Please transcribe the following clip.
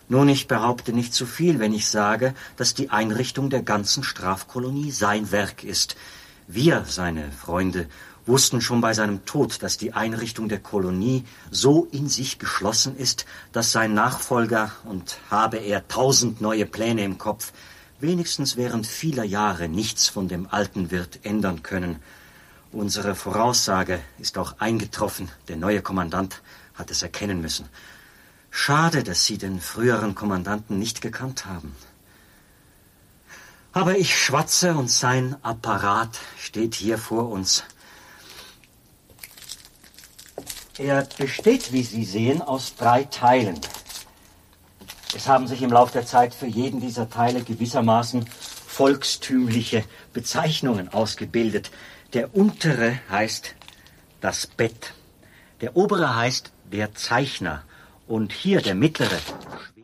Nun, ich behaupte nicht zu viel, wenn ich sage, dass die Einrichtung der ganzen Strafkolonie sein Werk ist. Wir, seine Freunde, wussten schon bei seinem Tod, dass die Einrichtung der Kolonie so in sich geschlossen ist, dass sein Nachfolger, und habe er 1000 neue Pläne im Kopf, wenigstens während vieler Jahre nichts von dem Alten wird ändern können. Unsere Voraussage ist auch eingetroffen. Der neue Kommandant hat es erkennen müssen. Schade, dass Sie den früheren Kommandanten nicht gekannt haben. Aber ich schwatze und sein Apparat steht hier vor uns. Er besteht, wie Sie sehen, aus 3 Teilen. Es haben sich im Lauf der Zeit für jeden dieser Teile gewissermaßen volkstümliche Bezeichnungen ausgebildet. Der untere heißt das Bett, der obere heißt der Zeichner und hier der mittlere